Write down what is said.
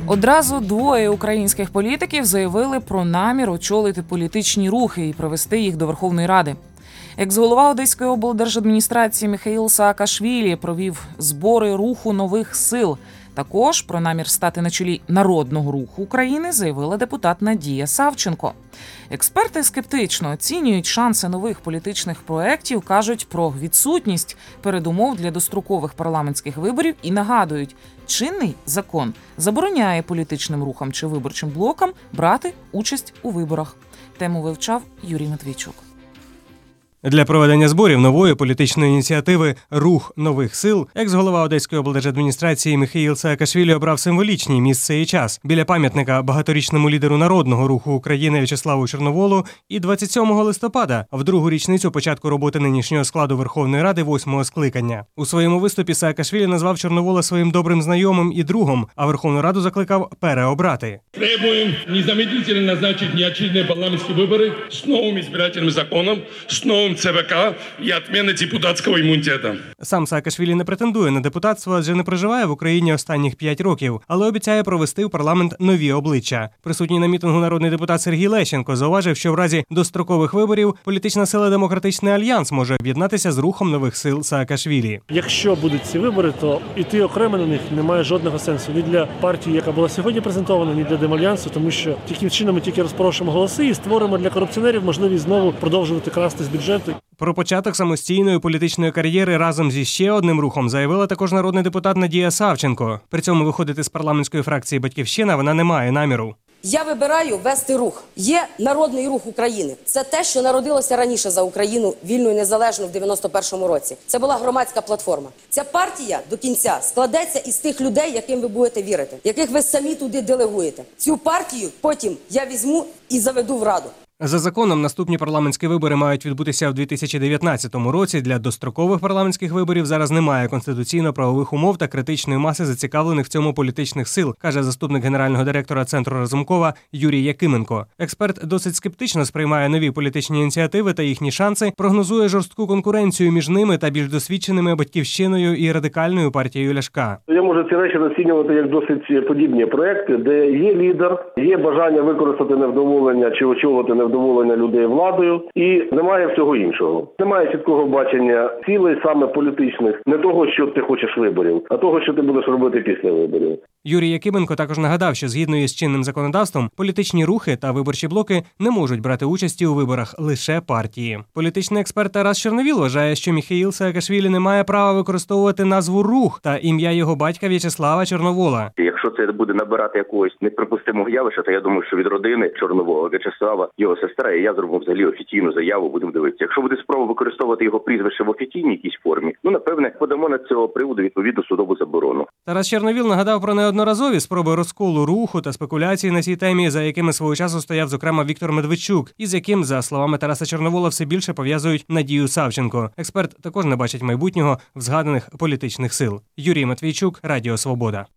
Одразу двоє українських політиків заявили про намір очолити політичні рухи і привести їх до Верховної Ради. Екс-голова Одеської облдержадміністрації Міхеїл Саакашвілі провів збори руху нових сил. Також про намір стати на чолі Народного руху України заявила депутат Надія Савченко. Експерти скептично оцінюють шанси нових політичних проєктів, кажуть про відсутність передумов для дострокових парламентських виборів і нагадують, чинний закон забороняє політичним рухам чи виборчим блокам брати участь у виборах. Тему вивчав Юрій Матвійчук. Для проведення зборів нової політичної ініціативи «Рух нових сил» екс-голова Одеської облдержадміністрації Міхеїл Саакашвілі обрав символічні місце і час біля пам'ятника багаторічному лідеру Народного руху України В'ячеславу Чорноволу і 27 листопада, в другу річницю початку роботи нинішнього складу Верховної Ради 8-го скликання. У своєму виступі Саакашвілі назвав Чорновола своїм добрим знайомим і другом, а Верховну Раду закликав переобрати. Требуем незамедлительно назначить неочередные парламентские выборы с новым избирательным законом, с новым ЦВК і відміна депутатського імунітету. Сам Саакашвілі не претендує на депутатство, адже не проживає в Україні останніх 5 років, але обіцяє провести в парламент нові обличчя. Присутній на мітингу народний депутат Сергій Лещенко зауважив, що в разі дострокових виборів політична сила «Демократичний альянс» може об'єднатися з рухом нових сил Саакашвілі. Якщо будуть ці вибори, то йти окремо на них немає жодного сенсу. Ні для партії, яка була сьогодні презентована, ні для Демальянсу, тому що таким чином ми тільки розпорошимо голоси і створимо для корупціонерів можливість знову продовжувати красти з бюджету. Про початок самостійної політичної кар'єри разом зі ще одним рухом заявила також народний депутат Надія Савченко. При цьому виходити з парламентської фракції «Батьківщина» вона не має наміру. Я вибираю вести рух. Є Народний рух України. Це те, що народилося раніше за Україну, вільну і незалежну в 91-му році. Це була громадська платформа. Ця партія до кінця складеться із тих людей, яким ви будете вірити, яких ви самі туди делегуєте. Цю партію потім я візьму і заведу в Раду. За законом, наступні парламентські вибори мають відбутися в 2019 році. Для дострокових парламентських виборів зараз немає конституційно-правових умов та критичної маси зацікавлених в цьому політичних сил, каже заступник генерального директора Центру Разумкова Юрій Якименко. Експерт досить скептично сприймає нові політичні ініціативи та їхні шанси, прогнозує жорстку конкуренцію між ними та більш досвідченими «Батьківщиною» і радикальною партією Ляшка. Я можу ці речі оцінювати як досить подібні проекти, де є лідер, є бажання використати невдоволення чи очолити невдоволення людей владою, і немає всього іншого. Немає чіткого бачення цілей саме політичних, не того, що ти хочеш виборів, а того, що ти будеш робити після виборів. Юрій Якименко також нагадав, що згідно із чинним законодавством політичні рухи та виборчі блоки не можуть брати участі у виборах лише партії. Політичний експерт Тарас Чорновіл вважає, що Міхеїл Саакашвілі не має права використовувати назву «Рух» та ім'я його батька В'ячеслава Чорновола. Якщо це буде набирати якогось неприпустимого явища, то я думаю, що від родини Чорновола, В'ячеслава, його сестра і я зробимо взагалі офіційну заяву, будемо дивитися. Якщо буде спроба використовувати його прізвище в офіційній якійсь формі, напевне, подамо на цього приводу відповідну судову заборону. Тарас Чорновіл нагадав про неодноразові спроби розколу руху та спекуляції на цій темі, за якими свого часу стояв, зокрема, Віктор Медведчук, і з яким, за словами Тараса Чорновола, все більше пов'язують Надію Савченко. Експерт також не бачить майбутнього в згаданих політичних сил. Юрій Матвійчук, Радіо Свобода.